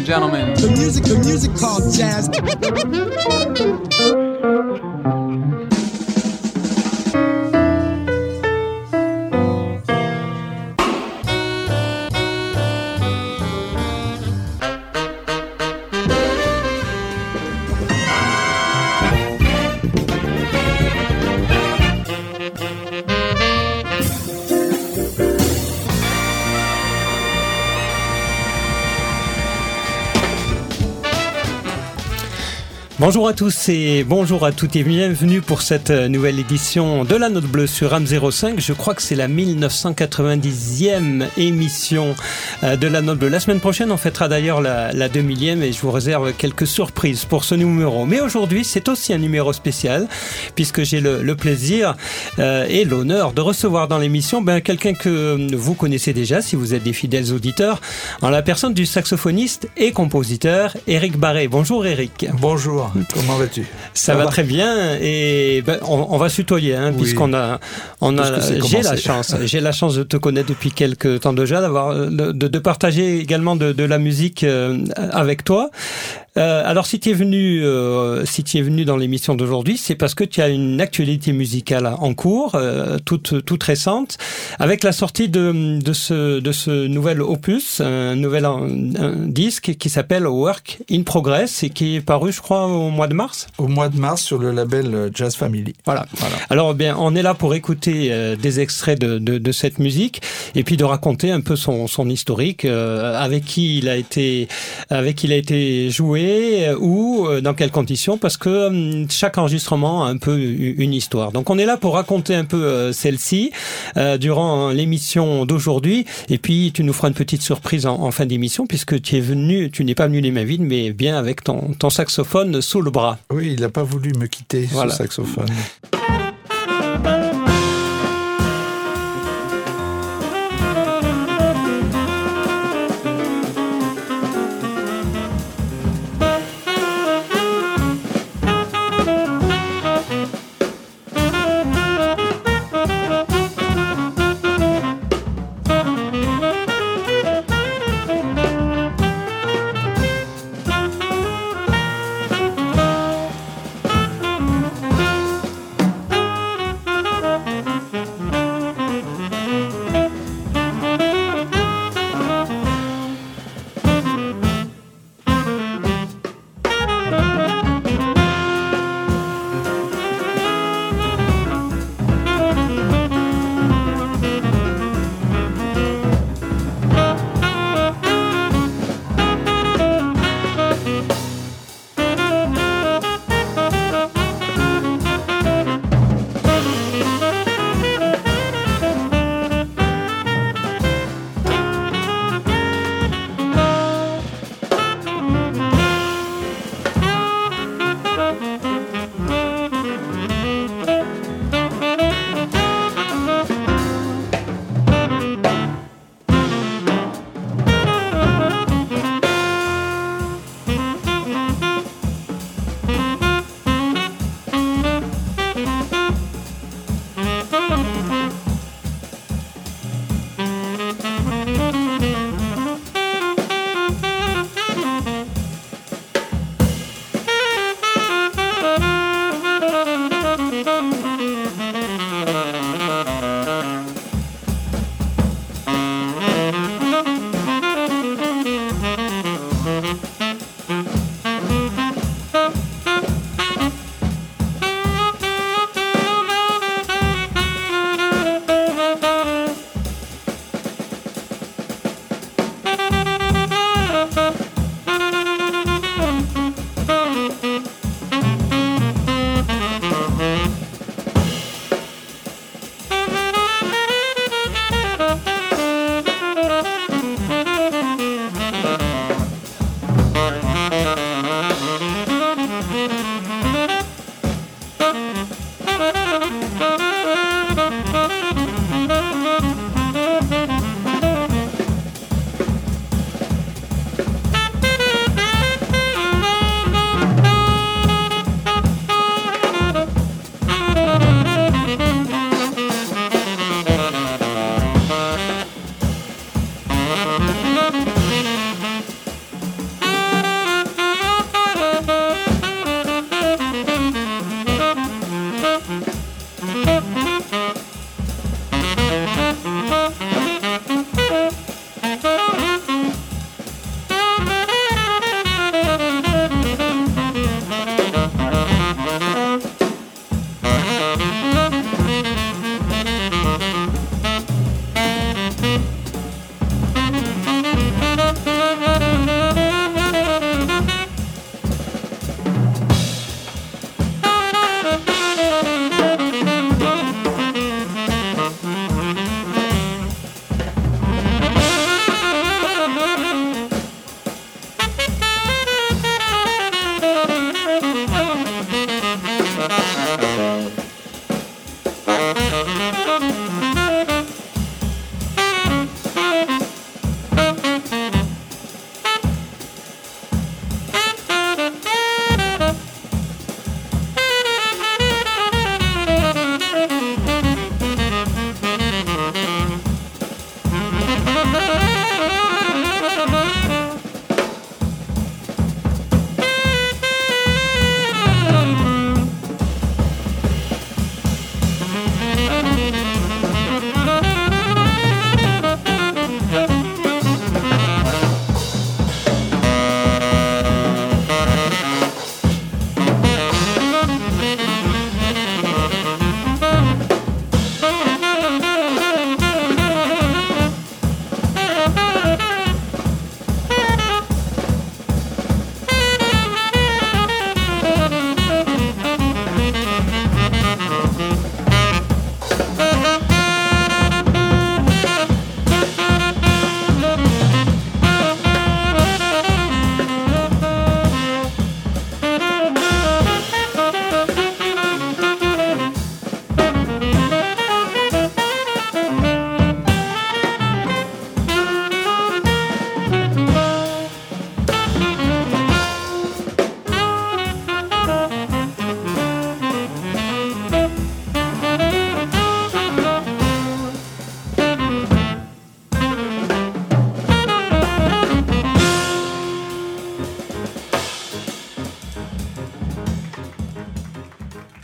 and gentlemen. The music called jazz. Bonjour à tous et bonjour à toutes et bienvenue pour cette nouvelle édition de la Note Bleue sur AM 05. Je crois que c'est la 1990e émission de la Note Bleue. La semaine prochaine, on fêtera d'ailleurs la 2000e et je vous réserve quelques surprises pour ce numéro. Mais aujourd'hui, c'est aussi un numéro spécial puisque j'ai le plaisir et l'honneur de recevoir dans l'émission quelqu'un que vous connaissez déjà si vous êtes des fidèles auditeurs, en la personne du saxophoniste et compositeur Éric Barré. Bonjour Éric. Bonjour. Comment vas-tu ? Ça va très bien et on va se tutoyer oui. puisqu'on a j'ai la chance de te connaître depuis quelques temps déjà, de partager également de la musique avec toi. Alors si tu es venu dans l'émission d'aujourd'hui, c'est parce que tu as une actualité musicale en cours, toute récente, avec la sortie de ce nouvel opus, un disque qui s'appelle Work in Progress et qui est paru, je crois, au mois de mars. Au mois de mars sur le label Jazz Family. Voilà. Alors on est là pour écouter des extraits de cette musique et puis de raconter un peu son historique, avec qui il a été joué. Ou dans quelles conditions, parce que chaque enregistrement a un peu une histoire. Donc on est là pour raconter un peu celle-ci durant l'émission d'aujourd'hui, et puis tu nous feras une petite surprise en fin d'émission, puisque tu n'es pas venu les mains vides, mais bien avec ton saxophone sous le bras. Oui, il n'a pas voulu me quitter, ce saxophone.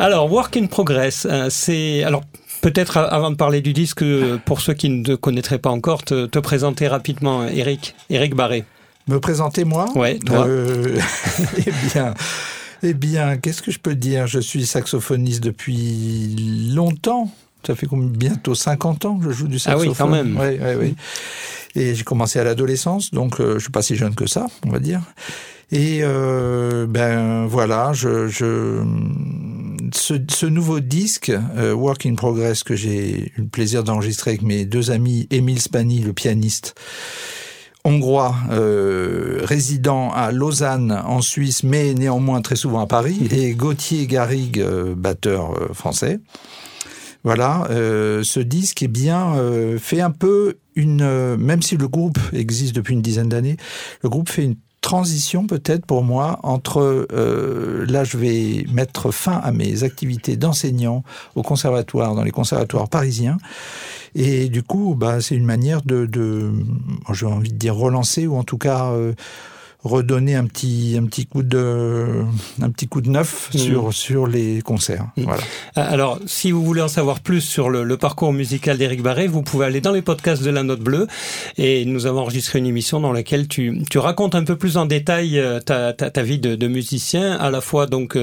Alors, Work in Progress, c'est... Alors, peut-être avant de parler du disque, pour ceux qui ne te connaîtraient pas encore, te présenter rapidement, Éric Barré. Me présenter moi ? Ouais, toi. Eh bien, qu'est-ce que je peux dire ? Je suis saxophoniste depuis longtemps. Ça fait bientôt 50 ans que je joue du saxophone. Ah oui, quand même. Oui. Et j'ai commencé à l'adolescence, donc je suis pas si jeune que ça, on va dire. Et voilà, ce nouveau disque, Work in Progress, que j'ai eu le plaisir d'enregistrer avec mes deux amis, Émile Spani, le pianiste hongrois, résident à Lausanne en Suisse, mais néanmoins très souvent à Paris, et Gauthier Garrigue, batteur français. Voilà, ce disque est bien fait un peu même si le groupe existe depuis une dizaine d'années, le groupe fait une transition peut-être pour moi entre là je vais mettre fin à mes activités d'enseignant au conservatoire, dans les conservatoires parisiens, et du coup c'est une manière de j'ai envie de dire relancer, ou en tout cas redonner un petit coup de neuf sur les concerts. Voilà. Alors, si vous voulez en savoir plus sur le parcours musical d'Éric Barré, vous pouvez aller dans les podcasts de La Note Bleue, et nous avons enregistré une émission dans laquelle tu racontes un peu plus en détail ta vie de musicien, à la fois donc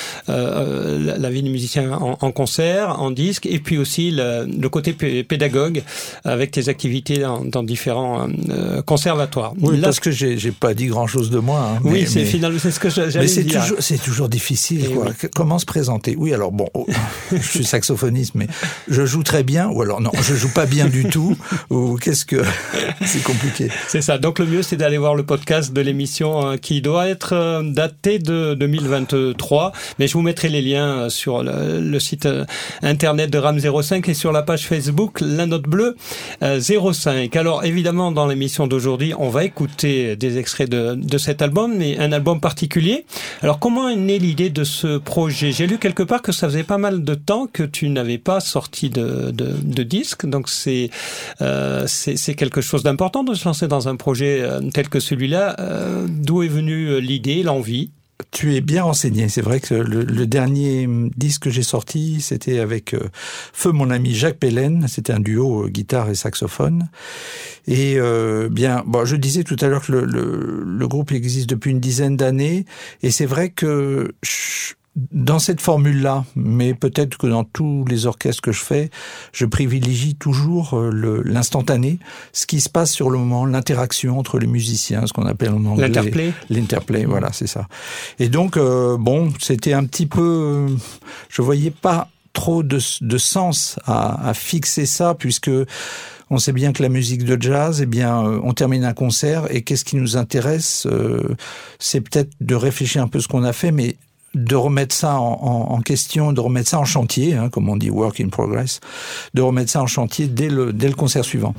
la vie de musicien en concert, en disque, et puis aussi le côté pédagogue avec tes activités dans différents conservatoires. Oui, parce que j'ai pas dit grand-chose de moi. Hein, oui, c'est ce que j'allais dire. C'est toujours difficile. Quoi. Oui. Comment se présenter ? Oui, alors bon, je suis saxophoniste, mais je joue très bien, ou alors non, je joue pas bien du tout, ou qu'est-ce que... C'est compliqué. C'est ça. Donc le mieux, c'est d'aller voir le podcast de l'émission qui doit être daté de 2023, mais je vous mettrai les liens sur le site internet de RAM 05 et sur la page Facebook La Note Bleue 05. Alors évidemment, dans l'émission d'aujourd'hui, on va écouter des extraits de cet album, mais un album particulier. Alors, comment est née l'idée de ce projet ? J'ai lu quelque part que ça faisait pas mal de temps que tu n'avais pas sorti de disque, donc c'est quelque chose d'important de se lancer dans un projet tel que celui-là. D'où est venue l'idée, l'envie ? Tu es bien renseigné. C'est vrai que le dernier disque que j'ai sorti, c'était avec feu mon ami Jacques Pellen. C'était un duo guitare et saxophone. Et je disais tout à l'heure que le groupe existe depuis une dizaine d'années. Et c'est vrai que dans cette formule-là, mais peut-être que dans tous les orchestres que je fais, je privilégie toujours l'instantané, ce qui se passe sur le moment, l'interaction entre les musiciens, ce qu'on appelle en anglais... L'interplay, voilà, c'est ça. Et donc, c'était un petit peu... je voyais pas trop de sens à fixer ça, puisque... On sait bien que la musique de jazz, on termine un concert, et qu'est-ce qui nous intéresse ? C'est peut-être de réfléchir un peu ce qu'on a fait, mais de remettre ça en question, de remettre ça en chantier, hein, comme on dit work in progress, de remettre ça en chantier dès le concert suivant.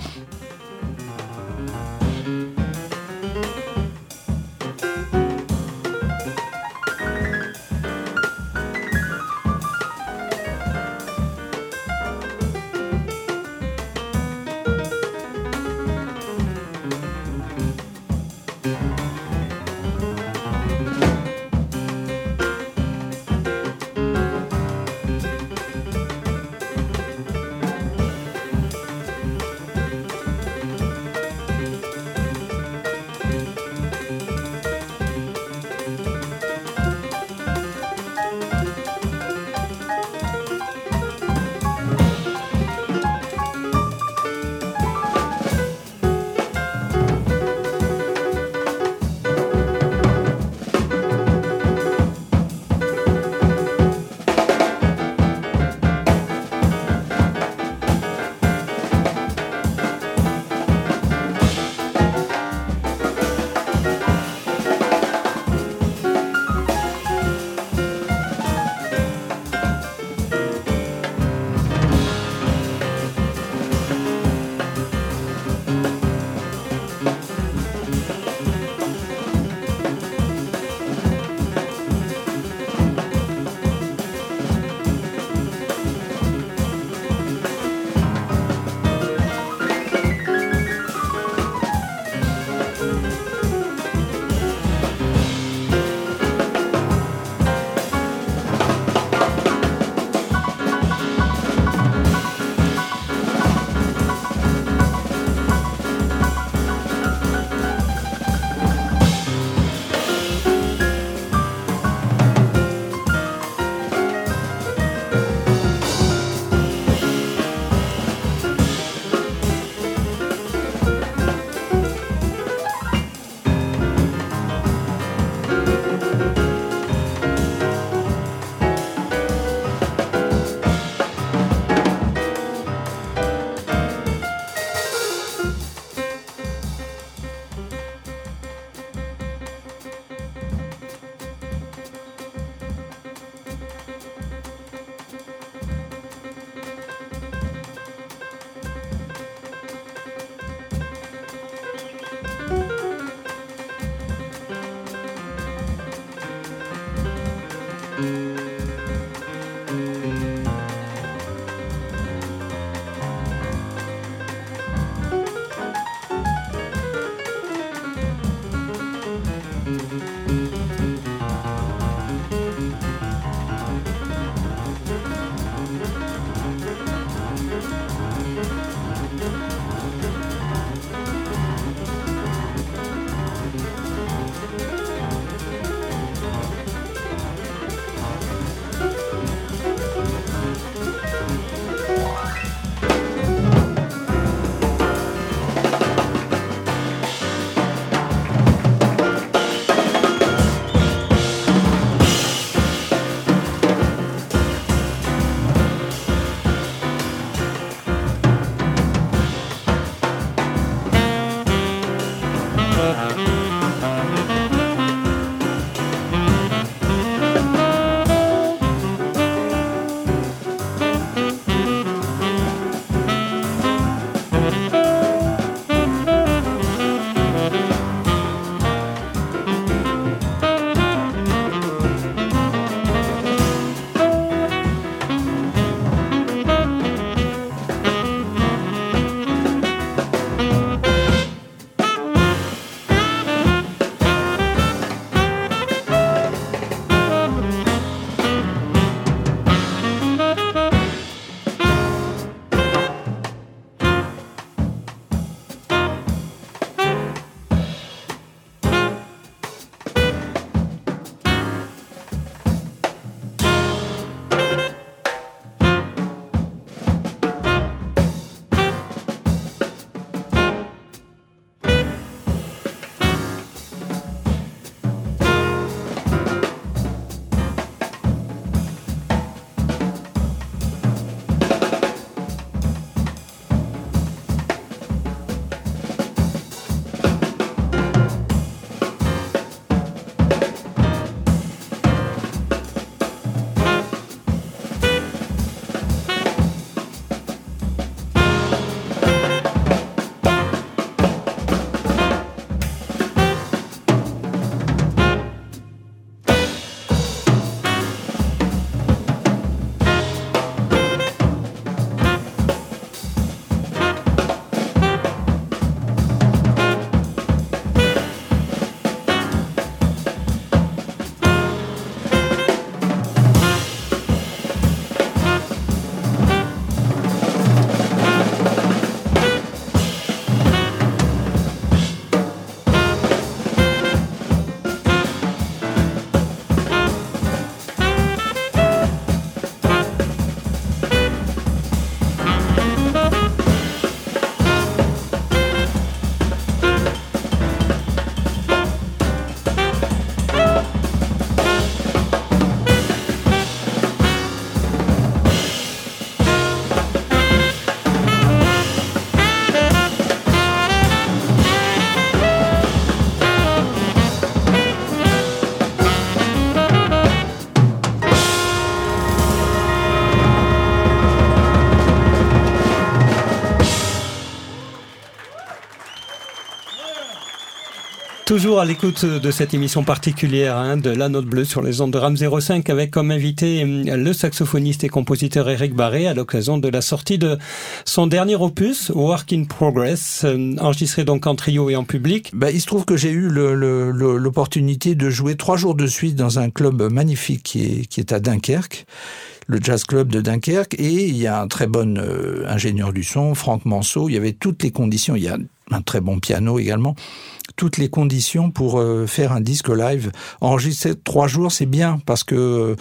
Toujours à l'écoute de cette émission particulière de La Note Bleue sur les ondes de RAM 05 avec comme invité le saxophoniste et compositeur Eric Barré à l'occasion de la sortie de son dernier opus, Work in Progress, enregistré donc en trio et en public. Il se trouve que j'ai eu l'opportunité de jouer 3 jours de suite dans un club magnifique qui est à Dunkerque, le Jazz Club de Dunkerque, et il y a un très bon ingénieur du son, Franck Manceau. Il y avait toutes les conditions, il y a un très bon piano également, toutes les conditions pour faire un disque live. Enregistrer 3 jours, c'est bien, parce que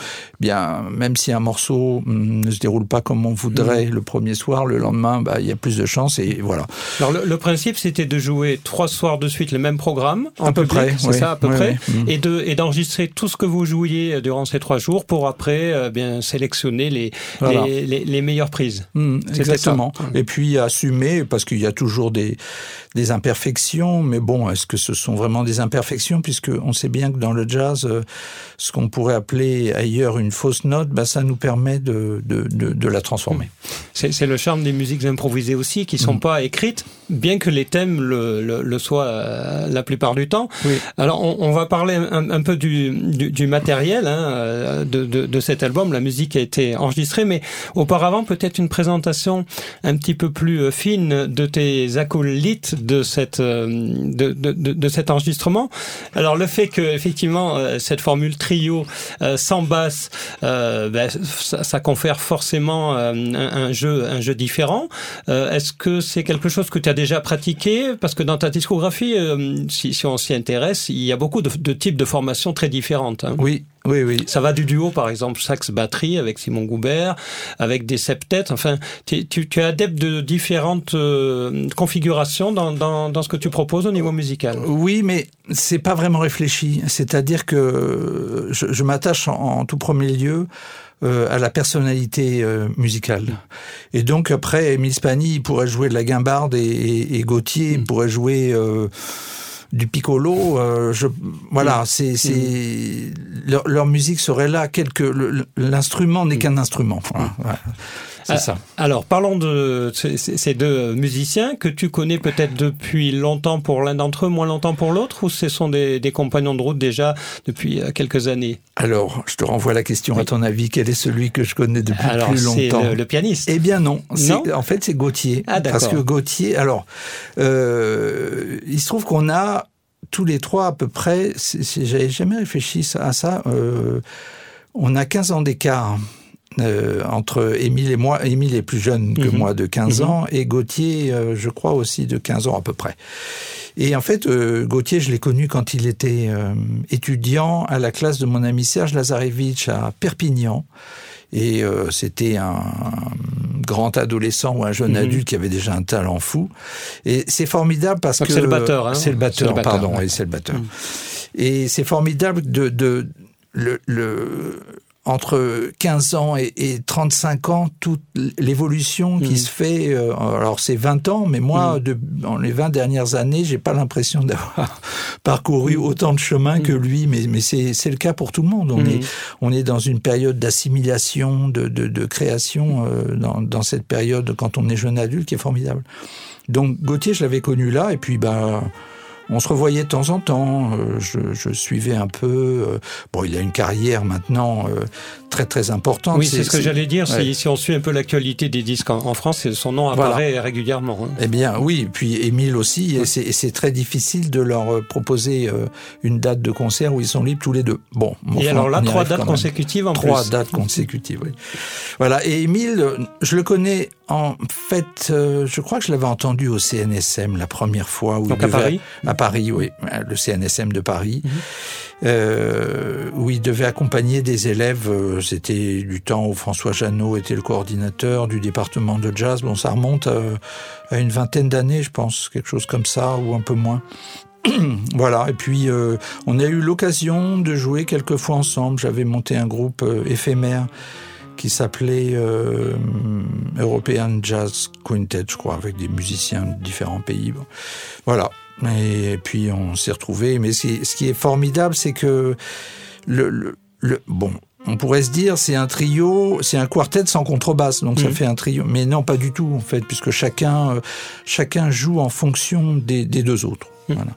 même si un morceau ne se déroule pas comme on voudrait le premier soir, le lendemain, il y a plus de chance, et voilà. Alors le principe, c'était de jouer 3 soirs de suite le même programme, à peu près, c'est ça, à peu près, et d'enregistrer tout ce que vous jouiez durant ces 3 jours pour après sélectionner les meilleures prises. Exactement. Et puis assumer, parce qu'il y a toujours des imperfections, mais bon, est-ce que ce sont vraiment des imperfections, puisque on sait bien que dans le jazz, ce qu'on pourrait appeler ailleurs une fausse note, ça nous permet de la transformer. C'est le charme des musiques improvisées aussi, qui sont pas écrites, bien que les thèmes le soient la plupart du temps. Oui. Alors, on va parler un peu du matériel de cet album. La musique a été enregistrée, mais auparavant, peut-être une présentation un petit peu plus fine de tes acolytes de cet enregistrement. Alors, le fait que effectivement cette formule trio sans basse, ça confère forcément un jeu différent. Est-ce que c'est quelque chose que tu as déjà pratiqué? Parce que dans ta discographie, si on s'y intéresse, il y a beaucoup de types de formations très différentes. Hein. Oui. Ça va du duo, par exemple, sax-batterie avec Simon Goubert, avec des septets. Enfin, tu es adepte de différentes configurations dans ce que tu proposes au niveau musical. Oui, mais c'est pas vraiment réfléchi. C'est-à-dire que je m'attache en tout premier lieu à la personnalité musicale. Et donc après, Émile Spagny il pourrait jouer de la guimbarde et Gauthier pourrait jouer du piccolo. Leur musique serait là. L'instrument n'est qu'un instrument. Voilà. C'est ça. Alors, parlons de ces deux musiciens que tu connais peut-être depuis longtemps pour l'un d'entre eux, moins longtemps pour l'autre, ou ce sont des compagnons de route déjà depuis quelques années? Alors, je te renvoie la question. À ton avis, quel est celui que je connais depuis plus longtemps? C'est le pianiste. Eh bien non. En fait, c'est Gauthier. Ah, d'accord. Parce que Gauthier, il se trouve qu'on a tous les trois à peu près, j'avais jamais réfléchi à ça, on a 15 ans d'écart. Entre Émile et moi. Émile est plus jeune que moi de 15 ans et Gauthier, je crois aussi de 15 ans à peu près. Et en fait, Gauthier, je l'ai connu quand il était étudiant à la classe de mon ami Serge Lazarevitch à Perpignan. Et c'était un grand adolescent ou un jeune adulte qui avait déjà un talent fou. Et c'est formidable parce que... C'est le batteur, hein. C'est le batteur, pardon, oui, c'est le batteur. Et c'est formidable entre 15 ans et 35 ans, toute l'évolution qui se fait, alors c'est 20 ans, mais moi, dans les 20 dernières années, j'ai pas l'impression d'avoir parcouru autant de chemin que lui, mais c'est le cas pour tout le monde. On est dans une période d'assimilation, de création, dans cette période, quand on est jeune adulte, qui est formidable. Donc Gauthier, je l'avais connu là, et puis on se revoyait de temps en temps, je suivais un peu... il a une carrière maintenant très très importante. Oui, c'est ce que j'allais dire, si on suit un peu l'actualité des disques en France, son nom apparaît régulièrement. Hein. Eh bien oui, puis Émile aussi, et c'est très difficile de leur proposer une date de concert où ils sont libres tous les deux. Bon, et alors là, 3 dates consécutives en plus. 3 dates consécutives, oui. Voilà, et Émile, je le connais en fait, je crois que je l'avais entendu au CNSM la première fois. Donc à Paris ? À Paris, oui, le CNSM de Paris, où il devait accompagner des élèves. C'était du temps où François Jeannot était le coordinateur du département de jazz. Bon, ça remonte à une vingtaine d'années, je pense, quelque chose comme ça, ou un peu moins. Voilà, et puis on a eu l'occasion de jouer quelques fois ensemble. J'avais monté un groupe éphémère qui s'appelait European Jazz Quintet, je crois, avec des musiciens de différents pays. Bon. Voilà. Et puis on s'est retrouvés. Mais ce qui est formidable, c'est que on pourrait se dire c'est un trio, c'est un quartet sans contrebasse, donc ça fait un trio. Mais non, pas du tout en fait, puisque chacun joue en fonction des deux autres. Voilà.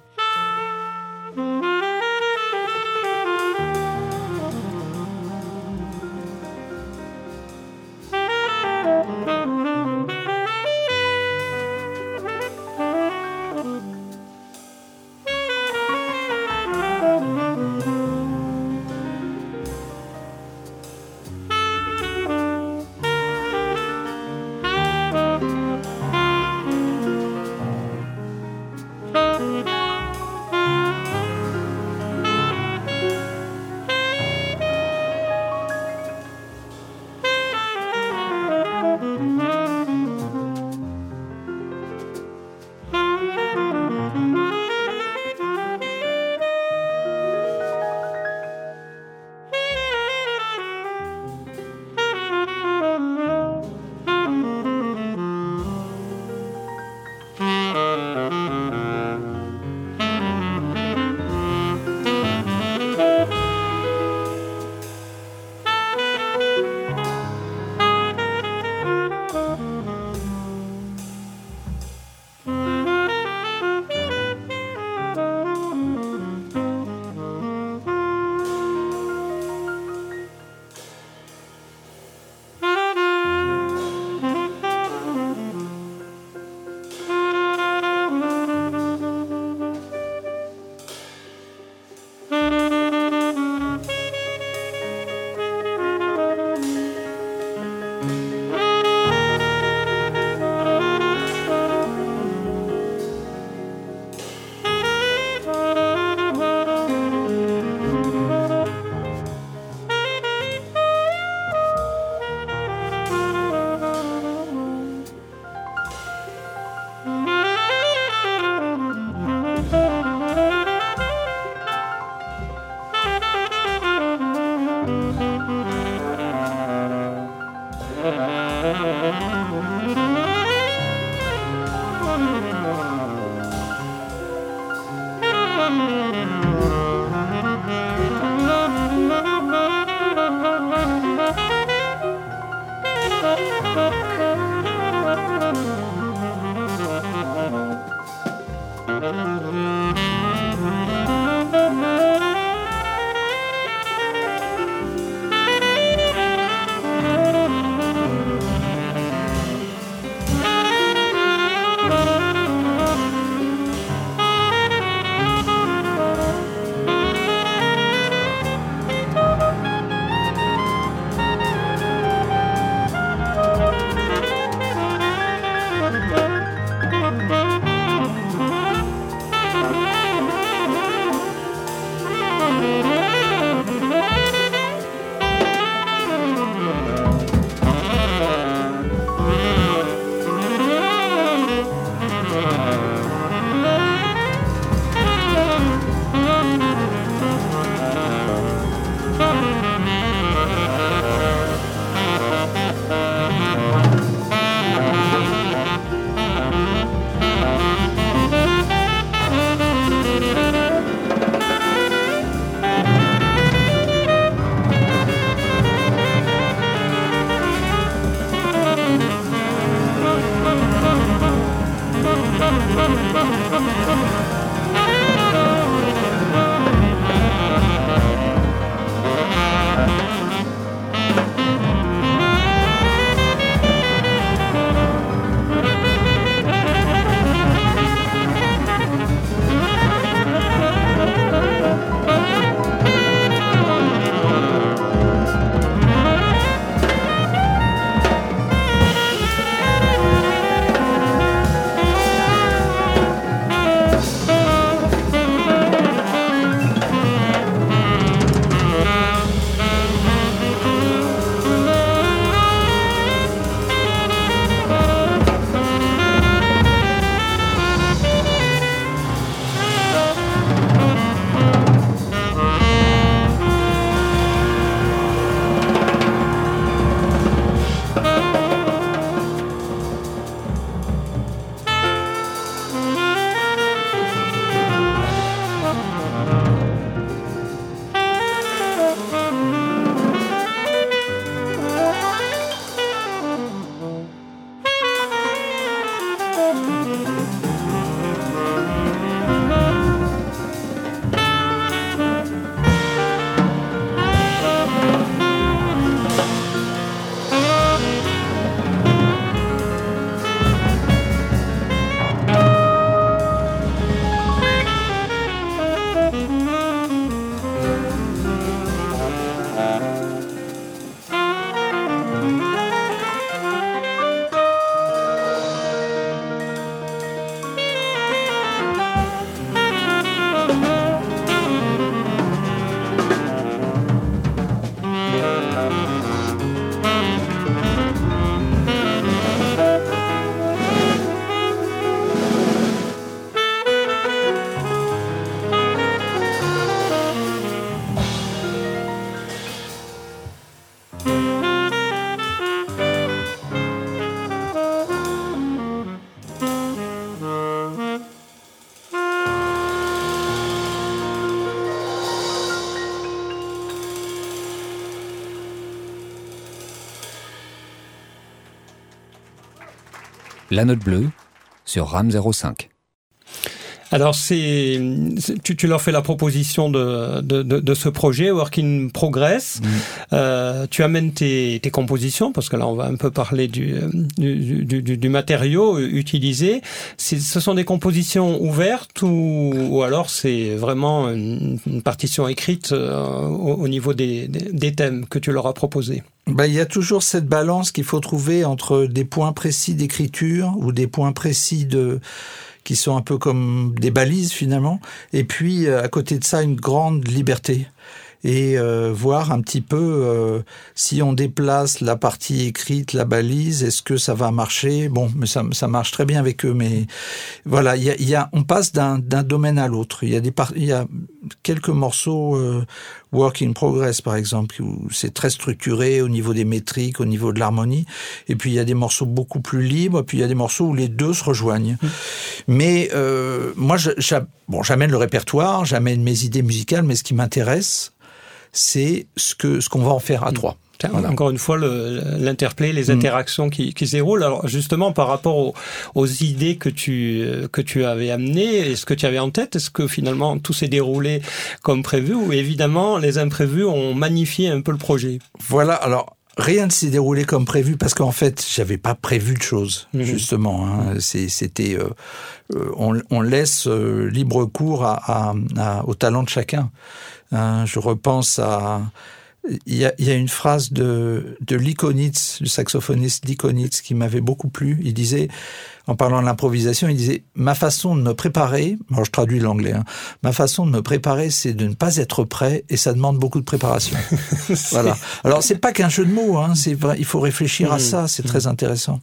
La Note Bleue sur RAM 05. Alors tu leur fais la proposition de ce projet Work in Progress. Tu amènes tes compositions, parce que là on va un peu parler du matériau utilisé. Ce sont des compositions ouvertes ou alors c'est vraiment une partition écrite au niveau des thèmes que tu leur as proposés? Il y a toujours cette balance qu'il faut trouver entre des points précis d'écriture ou des points précis qui sont un peu comme des balises finalement, et puis à côté de ça une grande liberté. Et voir un petit peu si on déplace la partie écrite, la balise, est-ce que ça va marcher? Bon, mais ça marche très bien avec eux, mais voilà, on passe d'un domaine à l'autre. Il y a quelques morceaux Work in Progress par exemple, où c'est très structuré au niveau des métriques, au niveau de l'harmonie, et puis il y a des morceaux beaucoup plus libres, puis il y a des morceaux où les deux se rejoignent. Mais moi, j'amène le répertoire, j'amène mes idées musicales, mais ce qui m'intéresse, c'est ce qu'on va en faire à trois. Voilà. Encore une fois, l'interplay, les interactions qui se déroulent. Alors justement, par rapport aux idées que tu avais amenées, est-ce que tu avais en tête? Est-ce que finalement tout s'est déroulé comme prévu, ou évidemment les imprévus ont magnifié un peu le projet? Voilà. Alors, rien ne s'est déroulé comme prévu parce qu'en fait, j'avais pas prévu de choses, justement. Hein. C'était, on laisse libre cours au talent de chacun. Hein, je repense il y a une phrase de Lee Konitz, le saxophoniste Lee Konitz, qui m'avait beaucoup plu. Il disait, en parlant de l'improvisation, il disait « Ma façon de me préparer », alors je traduis l'anglais, hein, « Ma façon de me préparer, c'est de ne pas être prêt, et ça demande beaucoup de préparation. » Voilà. Alors, c'est pas qu'un jeu de mots, hein, c'est vrai, il faut réfléchir à ça, c'est très intéressant.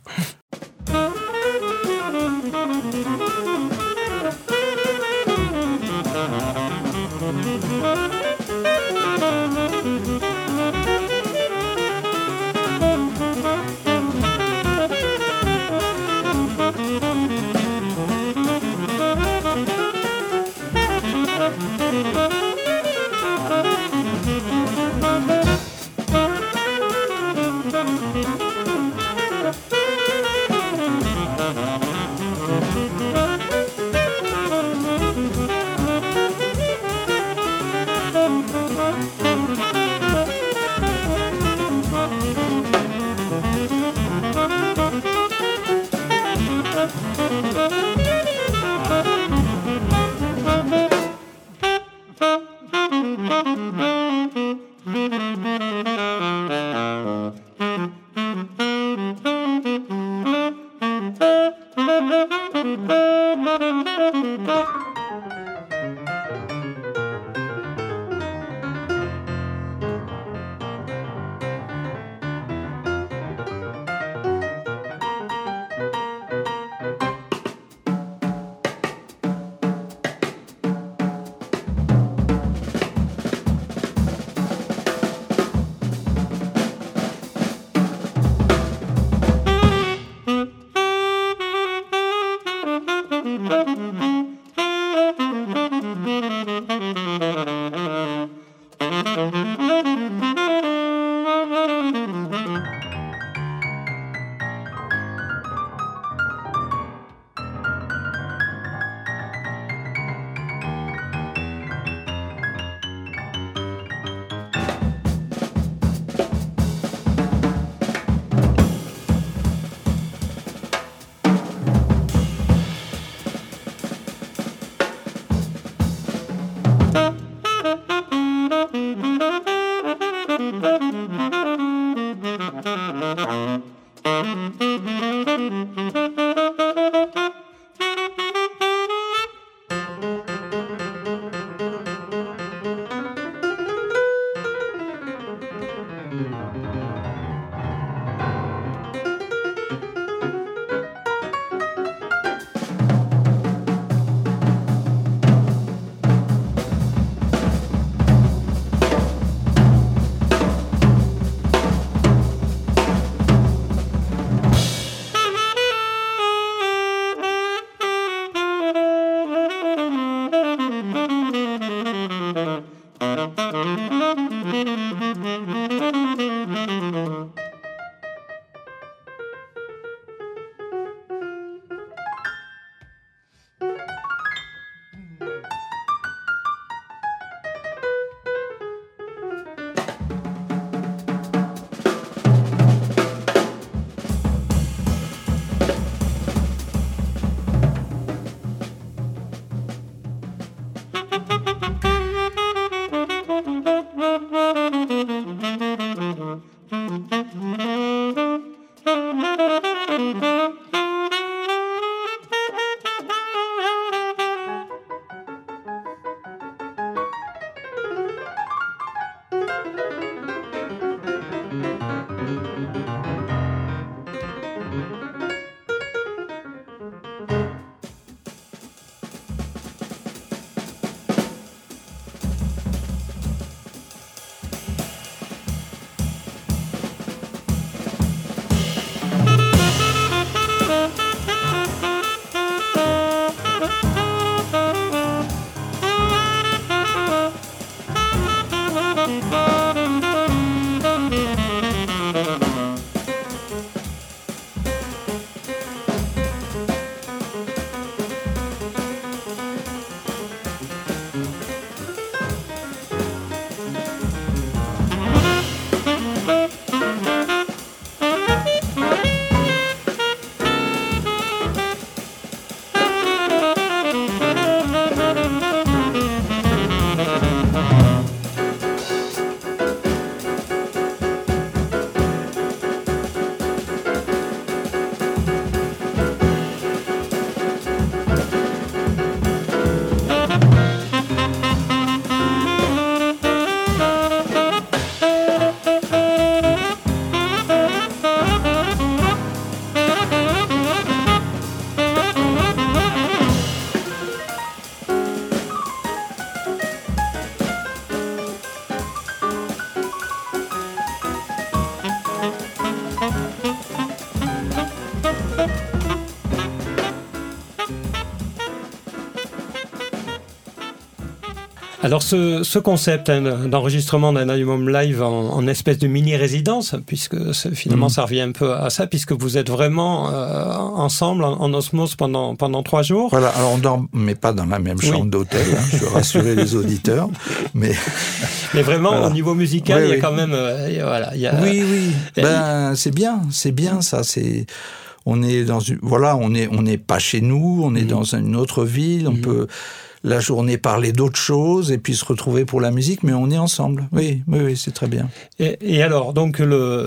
Alors ce concept d'enregistrement d'un album live en espèce de mini-résidence, puisque finalement ça revient un peu à ça, puisque vous êtes vraiment ensemble en osmose pendant 3 jours. Voilà, alors on dort, mais pas dans la même chambre d'hôtel, hein, je veux rassurer les auditeurs. Mais vraiment voilà. Au niveau musical, il y a quand même... voilà, il y a, oui. Ben c'est bien ça, c'est... On est dans une... Voilà, on n'est pas chez nous, on est dans une autre ville, on peut... la journée parler d'autres choses et puis se retrouver pour la musique, mais on est ensemble. Oui, c'est très bien. Et alors, donc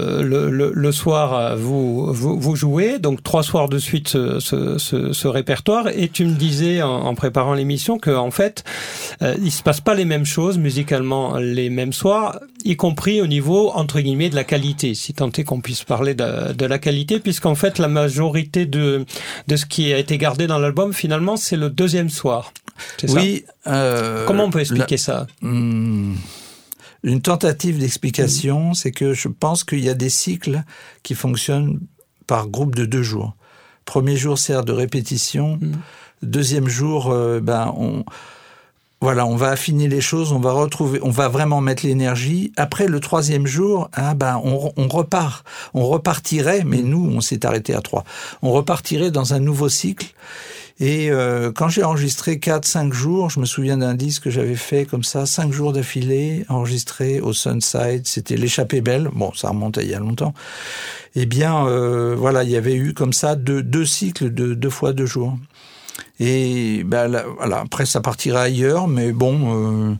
le soir, vous jouez, donc 3 soirs de suite ce répertoire, et tu me disais en préparant l'émission que en fait, il se passe pas les mêmes choses musicalement les mêmes soirs, y compris au niveau entre guillemets de la qualité, si tant est qu'on puisse parler de la qualité, puisqu'en fait la majorité de ce qui a été gardé dans l'album finalement c'est le deuxième soir. Oui. Comment on peut expliquer ça? Une tentative d'explication, c'est que je pense qu'il y a des cycles qui fonctionnent par groupe de 2 jours. Premier jour sert de répétition. Deuxième jour, on va affiner les choses, on va vraiment mettre l'énergie. Après le 3e jour, on repart. On repartirait, mais nous, on s'est arrêté à 3. On repartirait dans un nouveau cycle. Et quand j'ai enregistré 4-5 jours, je me souviens d'un disque que j'avais fait comme ça, 5 jours d'affilée, enregistré au Sunside, c'était l'Échappée Belle, bon, ça remonte à il y a longtemps. Eh bien, il y avait eu comme ça 2 cycles de 2 fois 2 jours. Et après ça partira ailleurs, mais bon,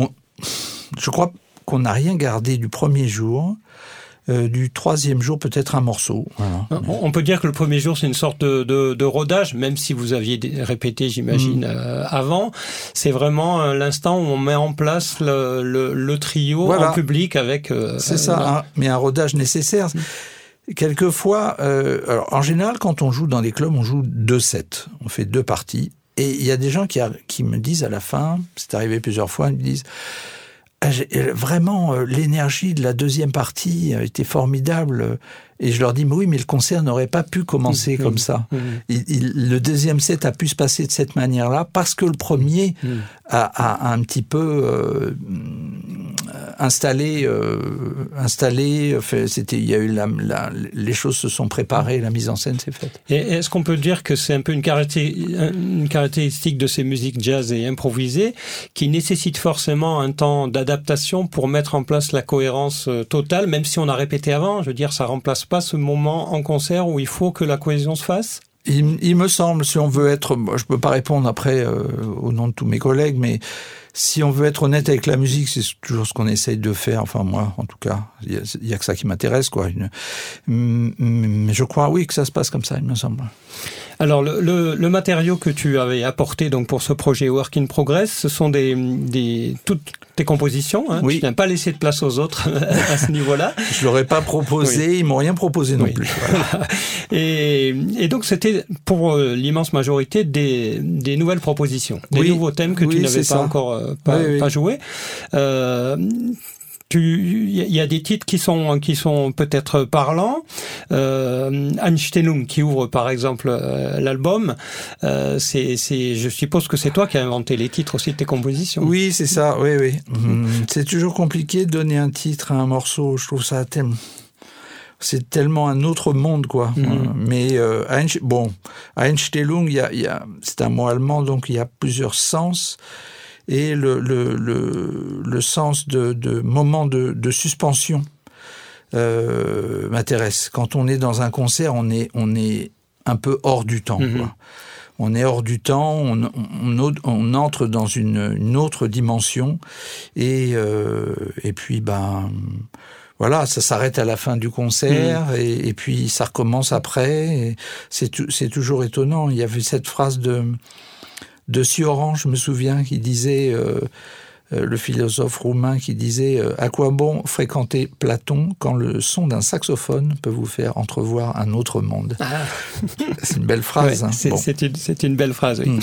je crois qu'on n'a rien gardé du premier jour. Du 3e jour, peut-être un morceau. Voilà. On peut dire que le premier jour, c'est une sorte de rodage, même si vous aviez répété, j'imagine, avant. C'est vraiment l'instant où on met en place le trio en public avec... c'est ça, mais un rodage nécessaire. Quelquefois, alors, en général, quand on joue dans des clubs, on joue 2 sets. On fait 2 parties. Et il y a des gens qui me disent à la fin, c'est arrivé plusieurs fois, ils me disent... Vraiment, l'énergie de la 2e partie était formidable. Et je leur dis, mais oui, mais le concert n'aurait pas pu commencer comme ça. Le 2e set a pu se passer de cette manière-là parce que le premier a un petit peu installé. Il y a eu les choses se sont préparées, la mise en scène s'est faite. Et est-ce qu'on peut dire que c'est un peu une caractéristique de ces musiques jazz et improvisées qui nécessite forcément un temps d'adaptation pour mettre en place la cohérence totale, même si on a répété avant? Je veux dire, ça remplace pas ce moment en concert où il faut que la cohésion se fasse? Il me semble, si on veut être... Je peux pas répondre après au nom de tous mes collègues, mais si on veut être honnête avec la musique, c'est toujours ce qu'on essaye de faire. Enfin, moi, en tout cas, il y a que ça qui m'intéresse, quoi. Mais je crois, oui, que ça se passe comme ça, il me semble. Alors, le matériau que tu avais apporté donc pour ce projet Work in Progress, ce sont toutes tes compositions. Hein. Oui. Tu n'as pas laissé de place aux autres à ce niveau-là. Je l'aurais pas proposé, Oui. Ils m'ont rien proposé non Oui. plus. Voilà. Et donc, c'était pour l'immense majorité des nouvelles propositions, des nouveaux thèmes que tu n'avais pas encore pas joués. Il y a des titres qui sont peut-être parlants. Einstellung qui ouvre par exemple l'album. Je suppose que c'est toi qui as inventé les titres aussi de tes compositions. Oui, c'est ça. Oui. C'est toujours compliqué de donner un titre à un morceau. Je trouve ça c'est tellement un autre monde, quoi. Mais Einstellung, c'est un mot allemand, donc il y a plusieurs sens. Et le sens de moment de suspension m'intéresse. Quand on est dans un concert, on est un peu hors du temps, quoi. On est hors du temps, on entre dans une autre dimension, et puis voilà, ça s'arrête à la fin du concert, et puis ça recommence après. Et c'est toujours étonnant. Il y avait cette phrase de Sioran, je me souviens, qui disait, le philosophe roumain, qui disait « À quoi bon fréquenter Platon quand le son d'un saxophone peut vous faire entrevoir un autre monde ?» C'est une belle phrase. Ouais, c'est une belle phrase, oui.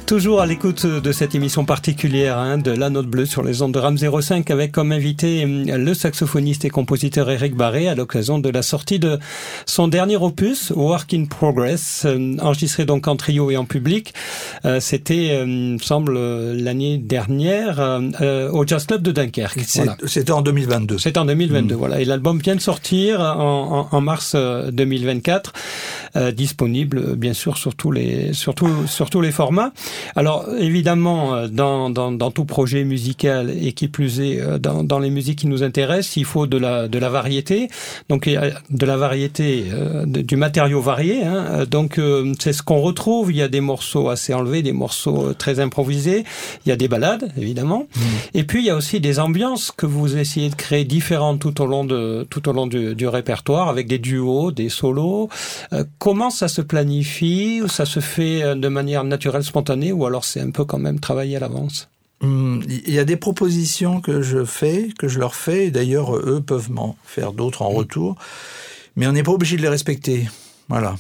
Toujours à l'écoute de cette émission particulière de La Note Bleue sur les ondes de RAM 05 avec comme invité le saxophoniste et compositeur Éric Barré à l'occasion de la sortie de son dernier opus, Work in Progress, enregistré donc en trio et en public. C'était, il me semble, l'année dernière au Jazz Club de Dunkerque. C'était en 2022. C'était en 2022, voilà. Et l'album vient de sortir en mars 2024, disponible bien sûr sur tous les formats. Alors évidemment, dans tout projet musical et qui plus est dans les musiques qui nous intéressent, il faut de la variété. Donc de la variété du matériau varié. Donc c'est ce qu'on retrouve. Il y a des morceaux assez enlevés, des morceaux très improvisés. Il y a des ballades évidemment. Et puis il y a aussi des ambiances que vous essayez de créer différentes tout au long du répertoire avec des duos, des solos. Comment ça se planifie ou ça se fait de manière naturelle, spontanée, ou alors c'est un peu quand même travaillé à l'avance? Il y a des propositions que je leur fais, et d'ailleurs eux peuvent m'en faire d'autres en retour, mais on n'est pas obligé de les respecter. Voilà,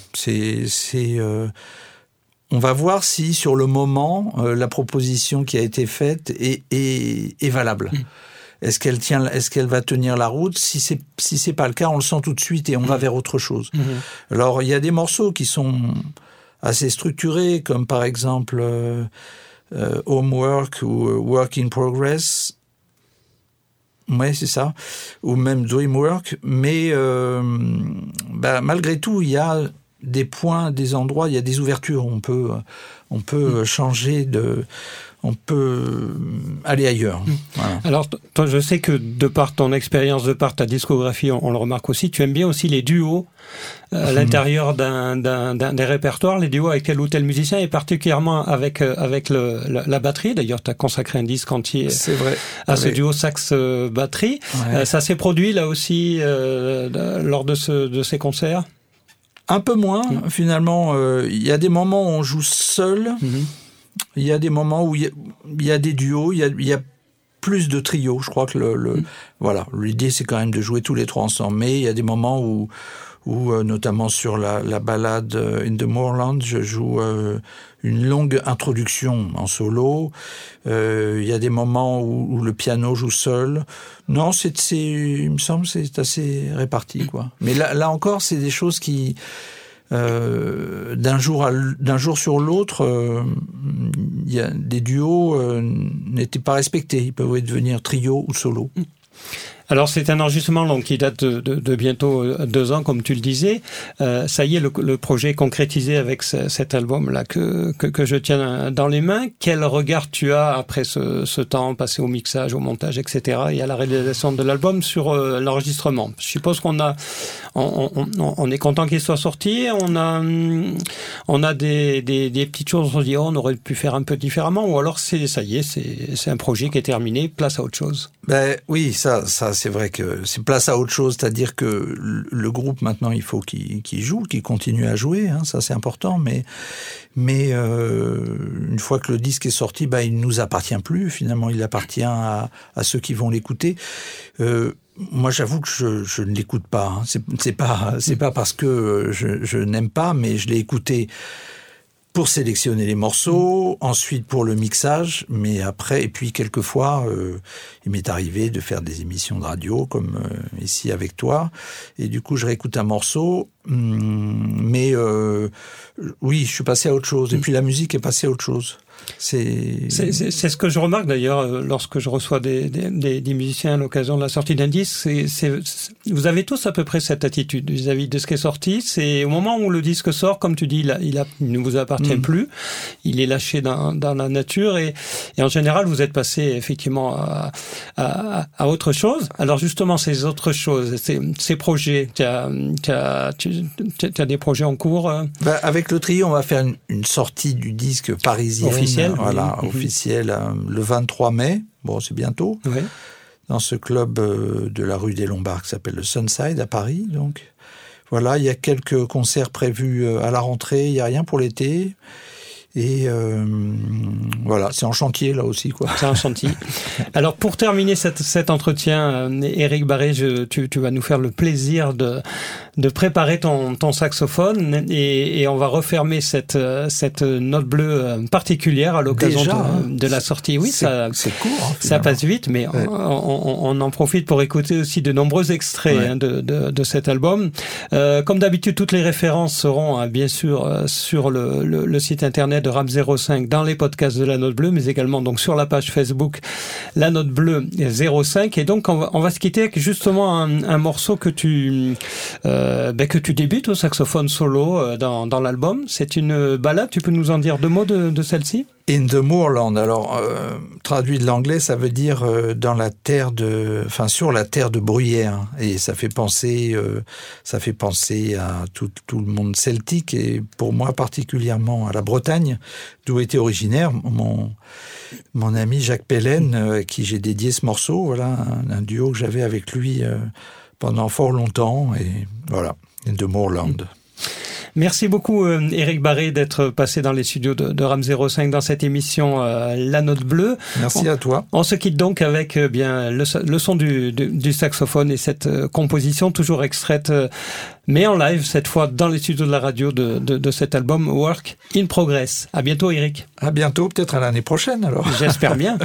on va voir si sur le moment la proposition qui a été faite est valable. Est-ce qu'elle va tenir la route? Si c'est pas le cas, on le sent tout de suite et on va vers autre chose. Alors il y a des morceaux qui sont assez structurés, comme par exemple Homework ou Work in Progress. Ouais, c'est ça. Ou même Dreamwork. Mais malgré tout, il y a des points, des endroits, il y a des ouvertures. On peut changer on peut aller ailleurs. Voilà. Alors, toi, je sais que de par ton expérience, de par ta discographie, on le remarque aussi, tu aimes bien aussi les duos à l'intérieur des répertoires, les duos avec tel ou tel musicien, et particulièrement avec la batterie. D'ailleurs, tu as consacré un disque entier à ce duo sax-batterie. Ouais. Ça s'est produit là aussi lors de ces concerts? Un peu moins, finalement. Il y a des moments où on joue seul. Il y a des moments où il y a des duos, il y a plus de trios. Je crois que voilà, l'idée c'est quand même de jouer tous les trois ensemble. Mais il y a des moments où notamment sur la ballade In the Moorland, je joue une longue introduction en solo. Il y a des moments où le piano joue seul. Non, il me semble, c'est assez réparti, quoi. Mais là encore, c'est des choses qui d'un jour sur l'autre, il y a des duos n'étaient pas respectés. Ils peuvent devenir trio ou solo. Alors c'est un enregistrement donc, qui date de bientôt 2 ans, comme tu le disais. Ça y est, le projet est concrétisé avec cet album-là que je tiens dans les mains. Quel regard tu as après ce temps passé au mixage, au montage, etc. et à la réalisation de l'album sur l'enregistrement? Je suppose qu'on est content qu'il soit sorti. On a des petites choses, on se dit on aurait pu faire un peu différemment, ou alors c'est un projet qui est terminé, place à autre chose. Oui, ça c'est vrai que c'est place à autre chose, c'est-à-dire que le groupe maintenant il faut qu'il joue, qu'il continue à jouer, ça c'est important, mais une fois que le disque est sorti, il ne nous appartient plus, finalement il appartient à ceux qui vont l'écouter. Moi, j'avoue que je ne l'écoute pas. C'est pas parce que je n'aime pas, mais je l'ai écouté pour sélectionner les morceaux, ensuite pour le mixage, mais après, et puis quelquefois, il m'est arrivé de faire des émissions de radio, comme ici avec toi, et du coup, je réécoute un morceau, mais oui, je suis passé à autre chose, et puis la musique est passée à autre chose. C'est ce que je remarque d'ailleurs lorsque je reçois des musiciens à l'occasion de la sortie d'un disque. Vous avez tous à peu près cette attitude vis-à-vis de ce qui est sorti. C'est au moment où le disque sort, comme tu dis, il ne vous appartient plus. Il est lâché dans la nature et en général vous êtes passé effectivement à autre chose. Alors justement ces autres choses, ces projets, tu as des projets en cours. Avec le trio, on va faire une sortie du disque parisien. Officiel, le 23 mai, bon c'est bientôt, dans ce club de la rue des Lombards qui s'appelle le Sunside à Paris. Donc voilà, il y a quelques concerts prévus à la rentrée, il n'y a rien pour l'été. Et voilà, c'est en chantier là aussi, quoi. C'est en chantier. Alors pour terminer cet entretien, Éric Barré, tu vas nous faire le plaisir de préparer ton saxophone et on va refermer cette note bleue particulière à l'occasion de la sortie. Oui, c'est court. Hein, ça passe vite, mais ouais. on en profite pour écouter aussi de nombreux extraits de cet album. Comme d'habitude, toutes les références seront bien sûr sur le site internet de RAM 05 dans les podcasts de la Note Bleue, mais également donc sur la page Facebook La Note Bleue 05. Et donc on va se quitter avec justement un morceau que tu débutes au saxophone solo dans l'album. C'est une ballade. Tu peux nous en dire 2 mots de celle-ci? In the Moorland. Alors, traduit de l'anglais, ça veut dire sur la terre de bruyère. Et ça fait penser à tout le monde celtique et pour moi particulièrement à la Bretagne, d'où était originaire mon ami Jacques Pellen, à qui j'ai dédié ce morceau. Voilà, un duo que j'avais avec lui pendant fort longtemps. Et voilà, In the Moorland. Merci beaucoup Éric Barré d'être passé dans les studios de RAM 05 dans cette émission La Note Bleue. Merci à toi. On se quitte donc avec le son du saxophone et cette composition toujours extraite mais en live cette fois dans les studios de la radio de cet album Work in Progress. À bientôt Éric. À bientôt, peut-être à l'année prochaine alors. J'espère bien.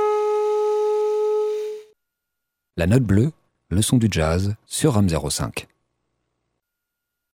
La Note Bleue, le son du jazz sur RAM 05.